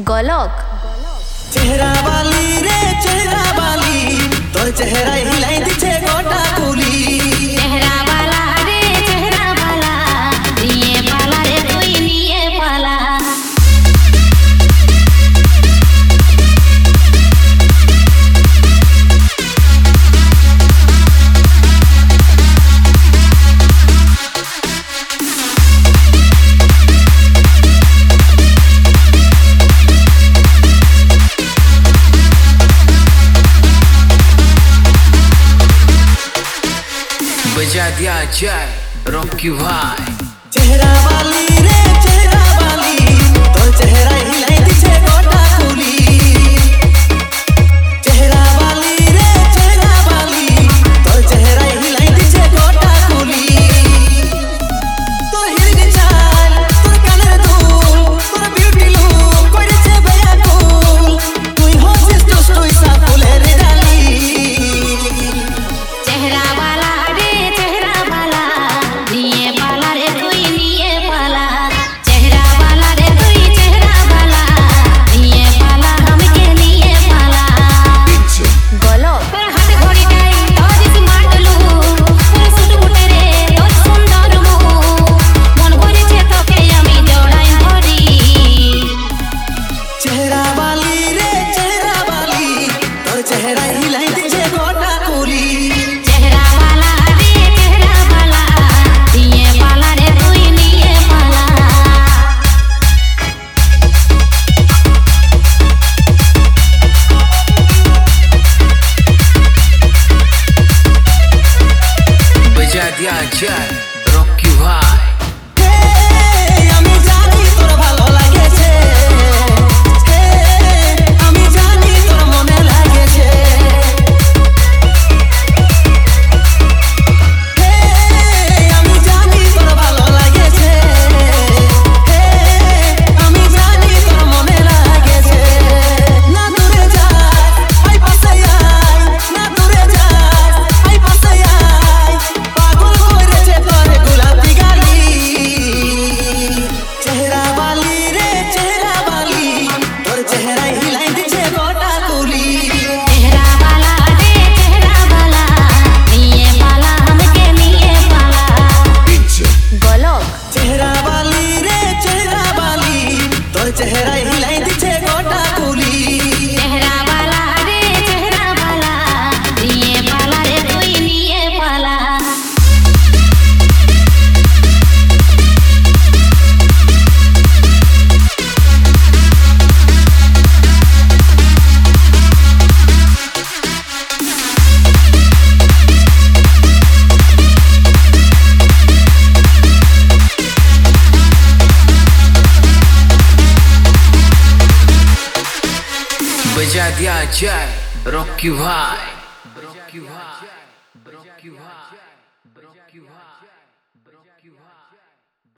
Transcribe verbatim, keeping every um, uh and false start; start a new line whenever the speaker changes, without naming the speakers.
गलक
चेहरा वाली रे चेहरा वाली तोर चेहरा हिलाई दिछे गोटा कुली
चेहरा वाला रे चेहरा वाला निये पाला रे कोई निये पाला
बजा दिया जाए रॉकी भाई।
चेहरा वाली रे चेहरा वाली तोर चेहरा हिलाई दिछे गोटा कुली चेहरा वाली रे चेहरा वाली तोर चेहरा हिलाई दिछे गोटा कुली तोर हिरग चाल तोर काনের দুল तोर ब्यूटी लुक কইরেছে বেয়া কুল তুই হচ্ছিস তো সইসা ফুলের ডালি
चेहरा वाला रे चेहरा वाला निये पाला रे कोई निये पाला चेहरा वाला रे कोई चेहरा वाला निये पाला हमके निये पाला
गलक
पर हाथ घड़ी टाइम तोरी माटलू पर सुट मुटे रे তোর সুন্দর মুখ মন ভরেছে তোকে আমি জড়াই ধরি
चेहरा वाली रे चेहरा वाली तोर चेहरा हिलाई दिछे गोटा कुली
चेहरा वाला रे चेहरा वाला निये पाला रे कोई निये पाला
बजा दिया जाए रॉकी भाई।
হে আমি জানি তোর ভালো লাগেছে হে আমি জানি তোর মনে লাগেছে হে আমি জানি তোর ভালো লাগেছে হে আমি জানি তোর মনে লাগেছে না দূরে যাস আই পাশে আয় না দূরে যাস আই পাশে আয় পাগল করেছে তোর গোলাপি গালি चेहरा वाली रे चेहरा वाली तोर चेहरा हिलाई दिछे गोटा कुली
चेहरा वाला रे चेहरा वाला निये पाला हमके निये पाला
गलक
चेहरा वाली रे चेहरा वाली तोर चेहरा हिलाई दिछे गोटा कुली
चेहरा वाला रे चेहरा वाला निये पाला रे कोई निये पाला
बजा दिया जाए रॉकी भाई।